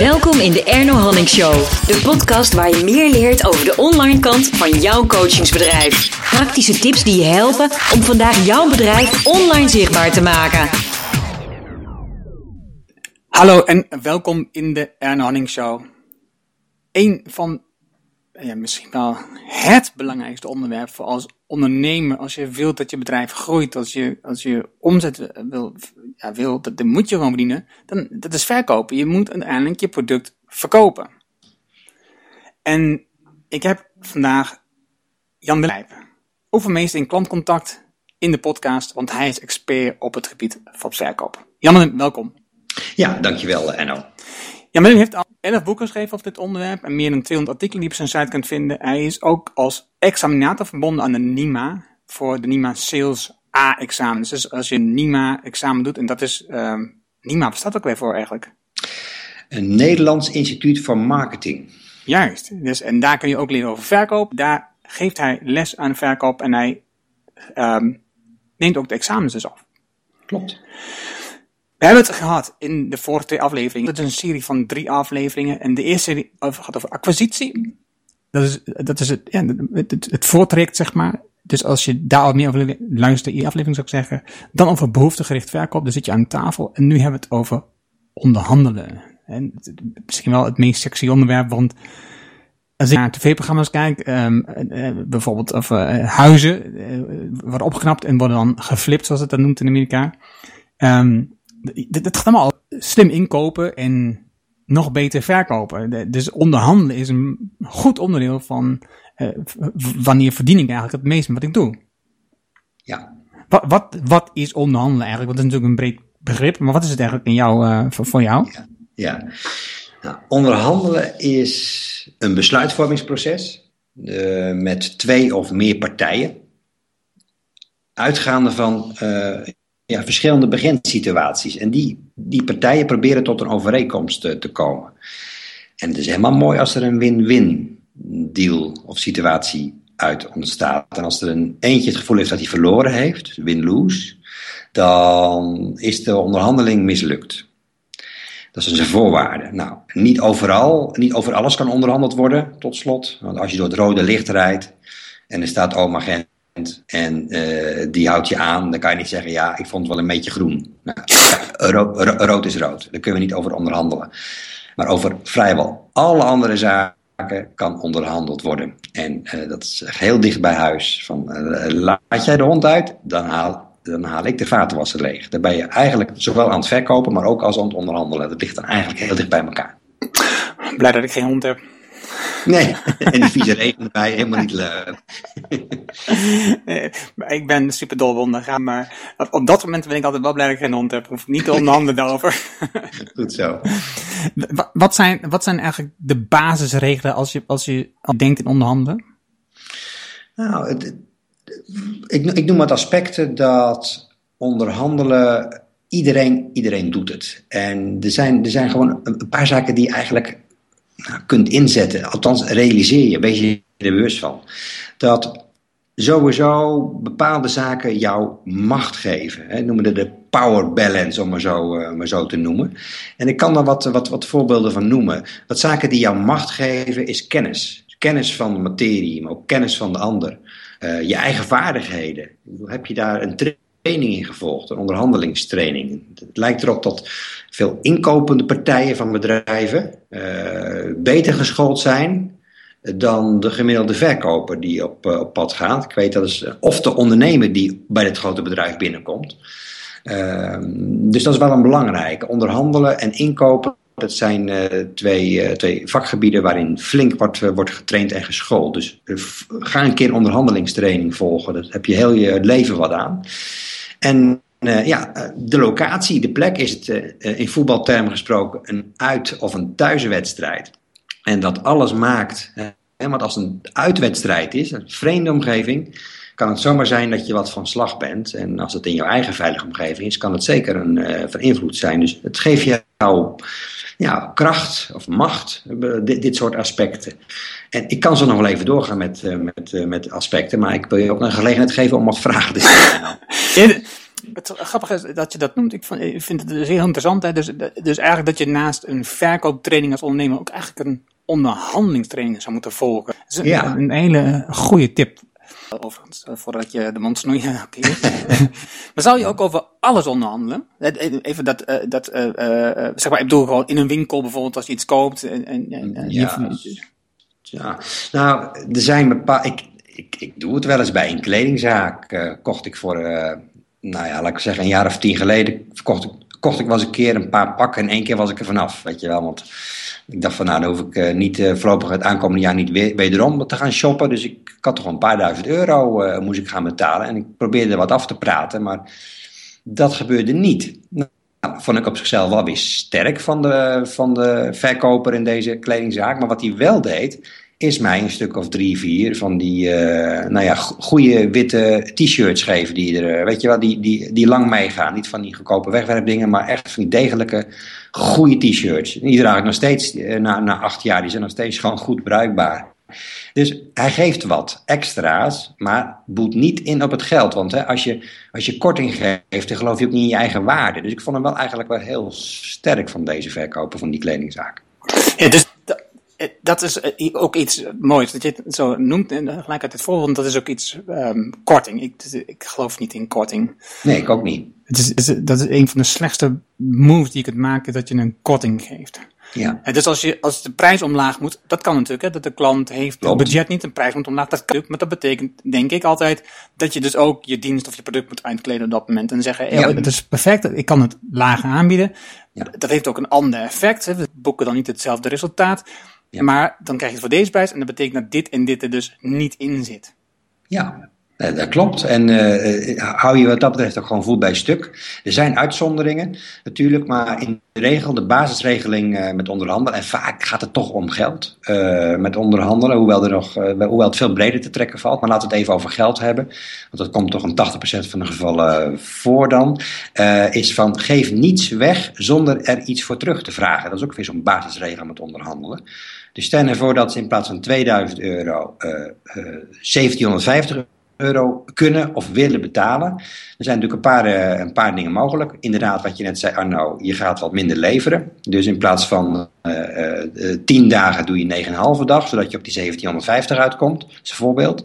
Welkom in de Erno Hanning Show. De podcast waar je meer leert over de online kant van jouw coachingsbedrijf. Praktische tips die je helpen om vandaag jouw bedrijf online zichtbaar te maken. Hallo en welkom in de Erno Hanning Show. Een van, misschien wel het belangrijkste onderwerp voor als ondernemer, als je wilt dat je bedrijf groeit, als je omzet wil, dat moet je gewoon verdienen, dan dat is verkopen. Je moet uiteindelijk je product verkopen. En ik heb vandaag Jan de Lijp, overmeester in klantcontact, in de podcast, want hij is expert op het gebied van verkopen. Jan, welkom. Ja, dankjewel Erno. Jan heeft al 11 boeken geschreven over dit onderwerp en meer dan 200 artikelen die je op zijn site kunt vinden. Hij is ook als examinator verbonden aan de NIMA, voor de NIMA Sales A-examen. Dus als je een NIMA-examen doet, en dat is, NIMA, wat staat ook weer voor eigenlijk? Een Nederlands Instituut voor Marketing. Juist, dus, en daar kun je ook leren over verkoop. Daar geeft hij les aan verkoop en hij neemt ook de examens dus af. Klopt. We hebben het gehad in de vorige 2 afleveringen. Dat is een serie van 3 afleveringen. En de eerste serie gaat over acquisitie. Dat is het voortraject, zeg maar. Dus als je daar al meer over wil luisteren, in die aflevering zou ik zeggen. Dan over behoeftegericht verkoop. Dan zit je aan tafel. En nu hebben we het over onderhandelen. En misschien wel het meest sexy onderwerp. Want als ik naar tv-programma's kijk, bijvoorbeeld of huizen worden opgeknapt en worden dan geflipt, zoals het dan noemt in Amerika. Dat gaat allemaal slim inkopen en nog beter verkopen. Dus onderhandelen is een goed onderdeel van wanneer verdien ik eigenlijk het meest met wat ik doe. Ja. Wat is onderhandelen eigenlijk? Want dat is natuurlijk een breed begrip, maar wat is het eigenlijk in voor jou? Ja. Nou, onderhandelen is een besluitvormingsproces met 2 of meer partijen. Uitgaande van verschillende beginsituaties. En die partijen proberen tot een overeenkomst te komen. En het is helemaal mooi als er een win-win deal of situatie uit ontstaat. En als er eentje het gevoel heeft dat hij verloren heeft, win-lose, dan is de onderhandeling mislukt. Dat is een voorwaarde. Nou, niet over alles kan onderhandeld worden, tot slot. Want als je door het rode licht rijdt en er staat agent en die houdt je aan, dan kan je niet zeggen, ja, ik vond het wel een beetje groen. Nou, rood is rood, daar kunnen we niet over onderhandelen. Maar over vrijwel alle andere zaken kan onderhandeld worden. En dat is heel dicht bij huis. Laat jij de hond uit, dan haal ik de vatenwasser leeg. Dan ben je eigenlijk zowel aan het verkopen, maar ook als aan het onderhandelen. Dat ligt dan eigenlijk heel dicht bij elkaar. Blij dat ik geen hond heb. Nee, en die vieze regen erbij, helemaal niet leuk. Ik ben super dolwondig, maar op dat moment ben ik altijd wel blij dat ik geen hond heb. Hoef ik niet te onderhandelen daarover. Goed zo. Wat zijn eigenlijk de basisregelen als je denkt in onderhandelen? Nou, ik noem het aspecten dat onderhandelen, iedereen doet het. En er zijn gewoon een paar zaken die je eigenlijk kunt inzetten. Althans, realiseer je, wees je er bewust van. Dat sowieso bepaalde zaken jou macht geven. Hè, noemen we de power balance, om maar zo te noemen. En ik kan daar wat voorbeelden van noemen. Wat zaken die jou macht geven is kennis. Kennis van de materie, maar ook kennis van de ander. Je eigen vaardigheden. Heb je daar een training in gevolgd, een onderhandelingstraining? Het lijkt erop dat veel inkopende partijen van bedrijven beter geschoold zijn dan de gemiddelde verkoper die op pad gaat. Ik weet dat is of de ondernemer die bij dit grote bedrijf binnenkomt. Dus dat is wel een belangrijke. Onderhandelen en inkopen, dat zijn twee vakgebieden waarin flink wordt getraind en geschoold. Dus ga een keer een onderhandelingstraining volgen. Dat heb je heel je leven wat aan. En de locatie, de plek is het in voetbaltermen gesproken een uit- of een thuiswedstrijd. En dat alles maakt, want als het een uitwedstrijd is, een vreemde omgeving, kan het zomaar zijn dat je wat van slag bent. En als het in jouw eigen veilige omgeving is, kan het zeker van invloed zijn. Dus het geeft jou kracht of macht, dit soort aspecten. En ik kan zo nog wel even doorgaan met aspecten, maar ik wil je ook een gelegenheid geven om wat vragen te stellen. Het grappige is dat je dat noemt. Ik vind het dus heel interessant. Hè? Dus eigenlijk dat je naast een verkooptraining als ondernemer ook eigenlijk een onderhandelingstraining zou moeten volgen. Dat is een hele goede tip. Overigens, voordat je de mond snoeit. Maar zou je ook over alles onderhandelen? Even zeg maar, ik bedoel gewoon in een winkel bijvoorbeeld als je iets koopt. Nou, er zijn bepaalde... Ik doe het wel eens bij een kledingzaak. Kocht ik voor, laat ik zeggen, een jaar of 10 geleden... kocht ik wel eens een keer een paar pakken en 1 keer was ik er vanaf, weet je wel. Want ik dacht van, dan hoef ik voorlopig het aankomende jaar niet wederom te gaan shoppen. Dus ik had toch een paar duizend euro moest ik gaan betalen. En ik probeerde er wat af te praten, maar dat gebeurde niet. Nou, vond ik op zichzelf wel weer sterk van de verkoper in deze kledingzaak. Maar wat hij wel deed, is mij een stuk of 3, 4 van die goede witte t-shirts geven die er, weet je wel, die lang meegaan. Niet van die goedkope wegwerpdingen, maar echt van die degelijke goede t-shirts. Die draag ik nog steeds, na 8 jaar, die zijn nog steeds gewoon goed bruikbaar. Dus hij geeft wat extra's, maar boet niet in op het geld. Want als je korting geeft, dan geloof je ook niet in je eigen waarde. Dus ik vond hem wel eigenlijk wel heel sterk van deze verkoper van die kledingzaak. Ja, dus dat is ook iets moois dat je het zo noemt en gelijk uit het voorbeeld, dat is ook iets korting. Ik geloof niet in korting. Nee, ik ook niet. Dat is een van de slechtste moves die je kunt maken, dat je een korting geeft. Ja. Dus als de prijs omlaag moet, dat kan natuurlijk, hè, dat de klant heeft het budget niet, de prijs moet omlaag, dat kan, maar dat betekent, denk ik altijd, dat je dus ook je dienst of je product moet uitkleden op dat moment en zeggen, het is perfect, ik kan het lager aanbieden. Ja. Dat heeft ook een ander effect, hè. We boeken dan niet hetzelfde resultaat. Ja. Maar dan krijg je het voor deze prijs en dat betekent dat dit en dit er dus niet in zit. Ja, dat klopt. En hou je wat dat betreft ook gewoon voet bij stuk. Er zijn uitzonderingen natuurlijk, maar in de regel, de basisregeling met onderhandelen, en vaak gaat het toch om geld met onderhandelen, hoewel het veel breder te trekken valt. Maar laten we het even over geld hebben, want dat komt toch in 80% van de gevallen voor dan. Is van, geef niets weg zonder er iets voor terug te vragen. Dat is ook weer zo'n basisregel met onderhandelen. Dus stel je voor dat ze in plaats van €2000 €1750 kunnen of willen betalen. Er zijn natuurlijk een paar dingen mogelijk. Inderdaad, wat je net zei, Arno, je gaat wat minder leveren. Dus in plaats van 10 dagen doe je 9,5 dag, zodat je op die 1750 uitkomt. Dat is een voorbeeld.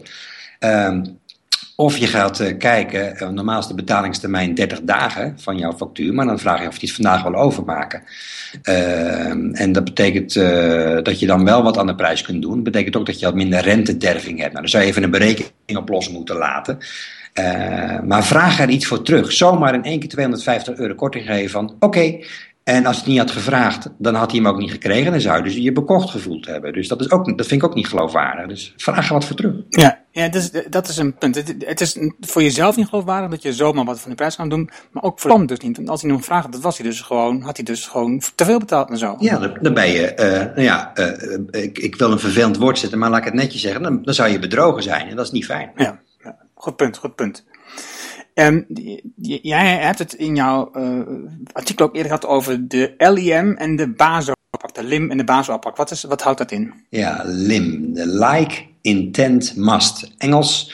Of je gaat kijken, normaal is de betalingstermijn 30 dagen van jouw factuur, maar dan vraag je of je het vandaag wil overmaken. En dat betekent dat je dan wel wat aan de prijs kunt doen. Dat betekent ook dat je wat minder rentederving hebt. Nou, dan zou je even een berekening op los moeten laten. Maar vraag er iets voor terug. Zomaar in 1 keer €250 korting geven van oké. En als hij het niet had gevraagd, dan had hij hem ook niet gekregen. Dan zou je dus je bekocht gevoeld hebben. Dus dat vind ik ook niet geloofwaardig. Dus vraag er wat voor terug. Ja, dus, dat is een punt. Het is voor jezelf niet geloofwaardig dat je zomaar wat van de prijs kan doen. Maar ook voor de klant dus niet. Want als hij nog vraagt, dat had hij dus gewoon te veel betaald en zo. Ja, dan ben je... ik wil een vervelend woord zetten, maar laat ik het netjes zeggen. Dan zou je bedrogen zijn en dat is niet fijn. Ja, goed punt. Jij hebt het in jouw artikel ook eerder gehad over de LIM en de BASO-afpak. De LIM en de BASO-afpak. Wat houdt dat in? Ja, LIM. De Like, Intent, Must. Engels.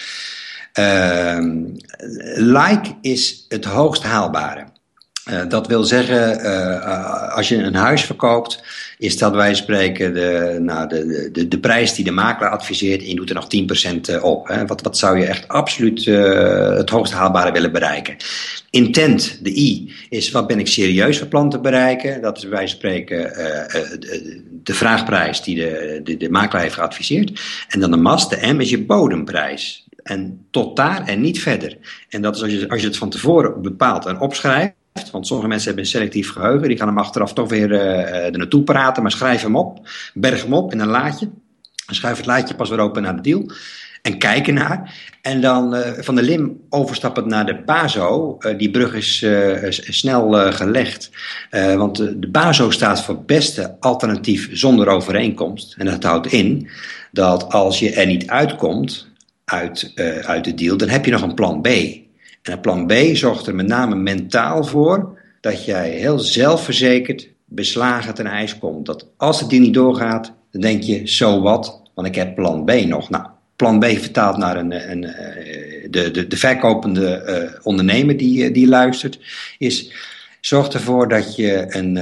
Like is het hoogst haalbare. Dat wil zeggen, als je een huis verkoopt, is dat wij spreken de prijs die de makelaar adviseert en je doet er nog 10% op. Hè. Wat zou je echt absoluut het hoogst haalbare willen bereiken? Intent, de I, is wat ben ik serieus van plan te bereiken? Dat is wij spreken de vraagprijs die de makelaar heeft geadviseerd. En dan de must, de M, is je bodemprijs. En tot daar en niet verder. En dat is als je het van tevoren bepaalt en opschrijft. Want sommige mensen hebben een selectief geheugen. Die gaan hem achteraf toch weer er naartoe praten. Maar schrijf hem op. Berg hem op in een laadje. En schuif het laadje pas weer open naar de deal. En kijk ernaar. En dan van de LIM overstappend naar de BASO. Die brug is snel gelegd. Want de BASO staat voor beste alternatief zonder overeenkomst. En dat houdt in dat als je er niet uitkomt uit de deal, dan heb je nog een plan B. En het plan B zorgt er met name mentaal voor dat jij heel zelfverzekerd, beslagen ten ijs komt. Dat als het deal niet doorgaat, dan denk je, so what, want ik heb plan B nog. Nou, plan B vertaalt naar de verkopende ondernemer die luistert, is zorg ervoor dat je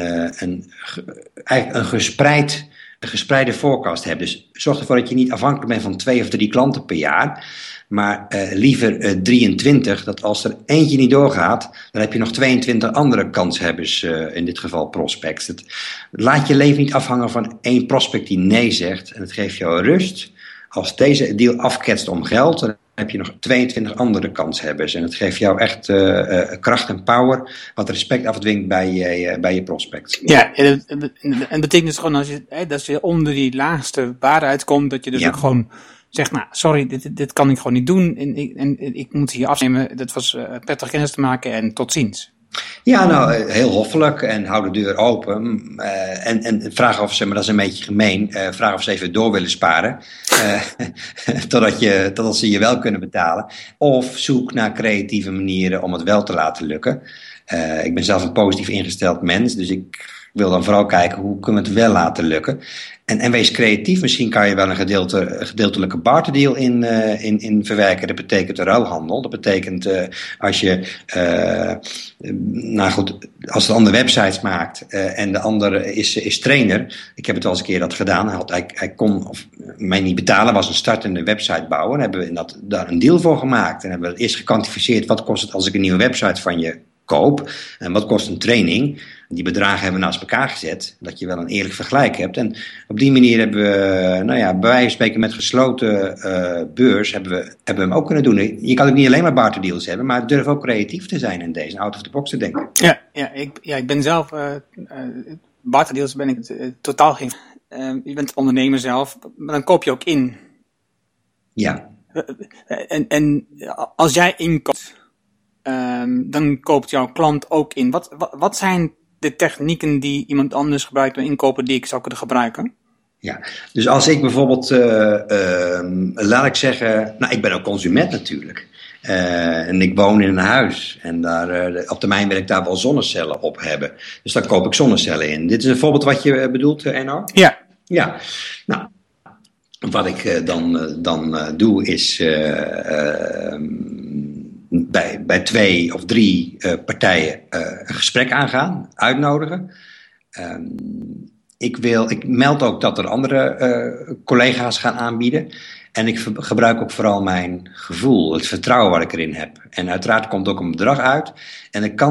een gespreide forecast hebt. Dus zorg ervoor dat je niet afhankelijk bent van 2 of 3 klanten per jaar, maar liever 23, dat als er eentje niet doorgaat, dan heb je nog 22 andere kanshebbers, in dit geval prospects. Laat je leven niet afhangen van 1 prospect die nee zegt, en het geeft jou rust. Als deze deal afketst om geld, dan heb je nog 22 andere kanshebbers. En het geeft jou echt kracht en power, wat respect afdwingt bij je prospects. Ja, en het betekent dus gewoon als je onder die laagste waarde uitkomt, dat je dus ook gewoon zegt, nou, sorry, dit kan ik gewoon niet doen. En ik moet hier afnemen. Dat was prettig kennis te maken en tot ziens. Ja, nou, heel hoffelijk en hou de deur open. En vraag of ze, maar dat is een beetje gemeen, vraag of ze even door willen sparen. Totdat ze je wel kunnen betalen. Of zoek naar creatieve manieren om het wel te laten lukken. Ik ben zelf een positief ingesteld mens, dus ik wil dan vooral kijken hoe kunnen we het wel laten lukken. En wees creatief. Misschien kan je wel een gedeeltelijke barterdeal in verwerken. Dat betekent ruilhandel. Dat betekent als je als de ander websites maakt en de ander is trainer. Ik heb het wel eens een keer dat gedaan. Hij kon mij niet betalen, was een startende website bouwen. En hebben we daar een deal voor gemaakt. En hebben we eerst gekwantificeerd, wat kost het als ik een nieuwe website van je koop? En wat kost een training? Die bedragen hebben we naast elkaar gezet, dat je wel een eerlijk vergelijk hebt. En op die manier hebben we, bij wijze van spreken met gesloten beurs, hebben we hem ook kunnen doen. Je kan ook niet alleen maar barterdeals hebben, maar durf ook creatief te zijn in deze, out of the box te denken. Ik ben zelf, barterdeals ben ik totaal geen. Je bent ondernemer zelf, maar dan koop je ook in. Ja. En als jij inkoopt, dan koopt jouw klant ook in. Wat zijn de technieken die iemand anders gebruikt bij inkopen die ik zou kunnen gebruiken? Ja, dus als ik bijvoorbeeld, laat ik zeggen, nou, ik ben ook consument natuurlijk. En ik woon in een huis en daar, op termijn wil ik daar wel zonnecellen op hebben. Dus dan koop ik zonnecellen in. Dit is een voorbeeld wat je bedoelt, Enno? Ja. Ja, nou, wat ik dan doe is bij 2 of 3 partijen een gesprek aangaan, uitnodigen. Ik meld ook dat er andere collega's gaan aanbieden. En ik gebruik ook vooral mijn gevoel, het vertrouwen wat ik erin heb. En uiteraard komt ook een bedrag uit. En de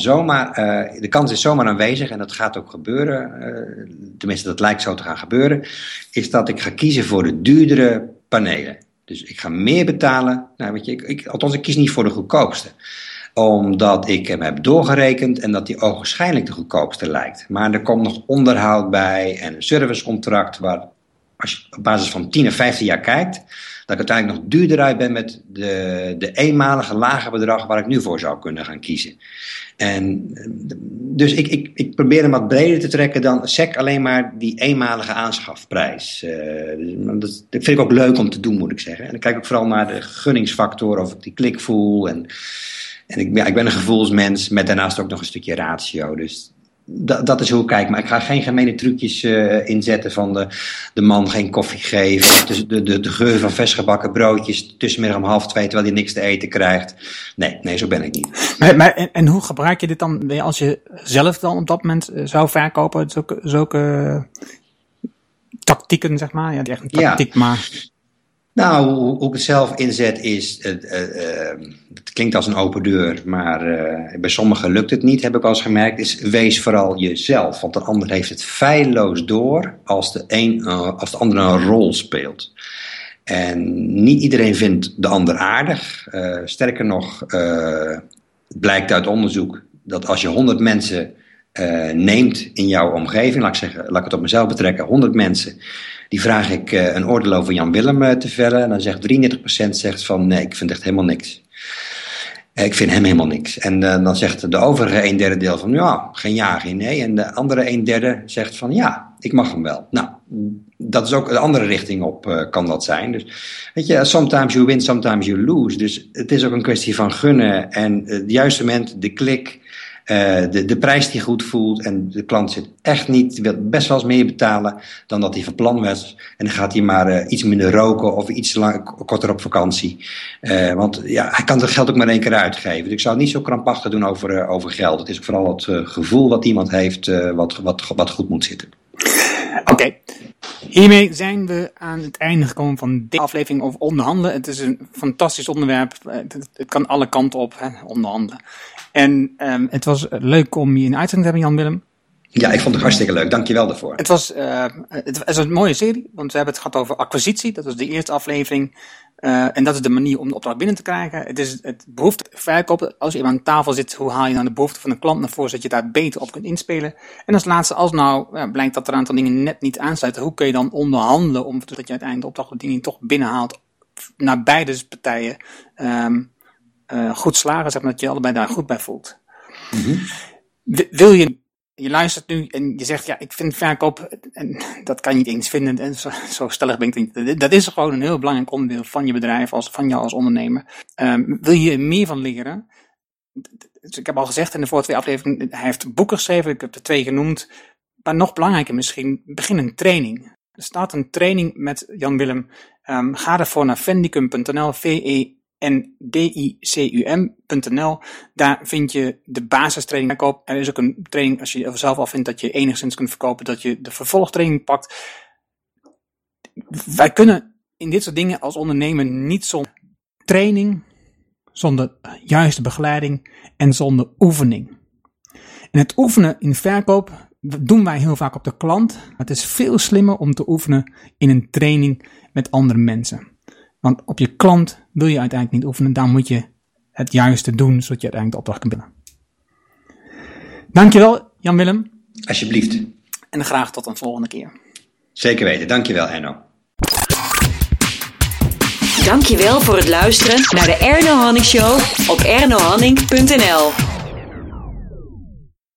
kans is zomaar aanwezig, en dat gaat ook gebeuren, tenminste dat lijkt zo te gaan gebeuren, is dat ik ga kiezen voor de duurdere panelen. Dus ik ga meer betalen. Nou, weet je, ik kies niet voor de goedkoopste. Omdat ik hem heb doorgerekend en dat die ogenschijnlijk de goedkoopste lijkt. Maar er komt nog onderhoud bij en een servicecontract waar, als je op basis van 10 of 15 jaar kijkt, dat ik uiteindelijk nog duurder uit ben met de eenmalige lage bedrag waar ik nu voor zou kunnen gaan kiezen. En dus ik probeer hem wat breder te trekken dan sec alleen maar die eenmalige aanschafprijs. Dat vind ik ook leuk om te doen, moet ik zeggen. En dan kijk ik vooral naar de gunningsfactor, of ik die klik voel. En ik ben een gevoelsmens met daarnaast ook nog een stukje ratio. Dus dat is hoe ik kijk. Maar ik ga geen gemene trucjes inzetten van de man geen koffie geven. De geur van versgebakken broodjes tussenmiddag om 1:30 terwijl hij niks te eten krijgt. Nee, zo ben ik niet. En hoe gebruik je dit dan als je zelf dan op dat moment zou verkopen? Zulke tactieken, zeg maar? Ja, die echt een tactiek, maar... Nou, hoe ik het zelf inzet is, het klinkt als een open deur, maar bij sommigen lukt het niet, heb ik al eens gemerkt, is wees vooral jezelf. Want de ander heeft het feilloos door als de ander een rol speelt. En niet iedereen vindt de ander aardig. Sterker nog, het blijkt uit onderzoek dat als je 100 mensen neemt in jouw omgeving, laat ik het op mezelf betrekken, 100 mensen, die vraag ik een oordeel over Jan Willem te vellen. En dan zegt 33% van nee, ik vind echt helemaal niks. Ik vind hem helemaal niks. En dan zegt de overige 1/3 deel van ja, geen ja, geen nee. En de andere 1/3 zegt van ja, ik mag hem wel. Nou, dat is ook de andere richting op kan dat zijn. Dus weet je, sometimes you win, sometimes you lose. Dus het is ook een kwestie van gunnen en het juiste moment, de klik. de prijs die goed voelt en de klant zit echt niet, wil best wel eens meer betalen dan dat hij van plan was. En dan gaat hij maar iets minder roken of iets korter op vakantie. Want ja, hij kan het geld ook maar 1 keer uitgeven. Dus ik zou het niet zo krampachtig doen over geld. Het is vooral het gevoel wat iemand heeft wat goed moet zitten. Oké. Hiermee zijn we aan het einde gekomen van deze aflevering over onderhandelen. Het is een fantastisch onderwerp. Het kan alle kanten op, onderhandelen. En het was leuk om je in de uitzending te hebben, Jan-Willem. Ja, ik vond het hartstikke leuk. Dank je wel daarvoor. Het is een mooie serie, want we hebben het gehad over acquisitie. Dat was de eerste aflevering. En dat is de manier om de opdracht binnen te krijgen. Het is het behoefte verkopen. Als je aan tafel zit, hoe haal je nou de behoefte van de klant naar voren, zodat je daar beter op kunt inspelen. En als laatste, als nou blijkt dat er een aantal dingen net niet aansluiten, hoe kun je dan onderhandelen om zodat je uiteindelijk de opdracht dingen toch binnenhaalt naar beide partijen goed slagen, zeg maar, dat je allebei daar goed bij voelt. Mm-hmm. Wil je luistert nu en je zegt, ja, ik vind verkoop, en dat kan je niet eens vinden, en zo stellig ben ik niet. Dat is gewoon een heel belangrijk onderdeel van je bedrijf, van jou als ondernemer. Wil je er meer van leren? Dus ik heb al gezegd in de vorige 2 afleveringen, hij heeft boeken geschreven, ik heb er 2 genoemd. Maar nog belangrijker misschien, begin een training. Er staat een training met Jan-Willem. Ga ervoor naar vendicum.nl, vendicum.nl. Daar vind je de basistraining verkoop. Er is ook een training, als je zelf al vindt dat je enigszins kunt verkopen, dat je de vervolgtraining pakt. Wij kunnen in dit soort dingen als ondernemer niet zonder training, zonder juiste begeleiding en zonder oefening. En het oefenen in verkoop doen wij heel vaak op de klant. Maar het is veel slimmer om te oefenen in een training met andere mensen. Want op je klant wil je uiteindelijk niet oefenen. Daar moet je het juiste doen, zodat je uiteindelijk de opdracht kunt binnen. Dankjewel, Jan-Willem. Alsjeblieft. En graag tot een volgende keer. Zeker weten. Dankjewel, Erno. Dankjewel voor het luisteren naar de Erno Haning Show op ernohanning.nl.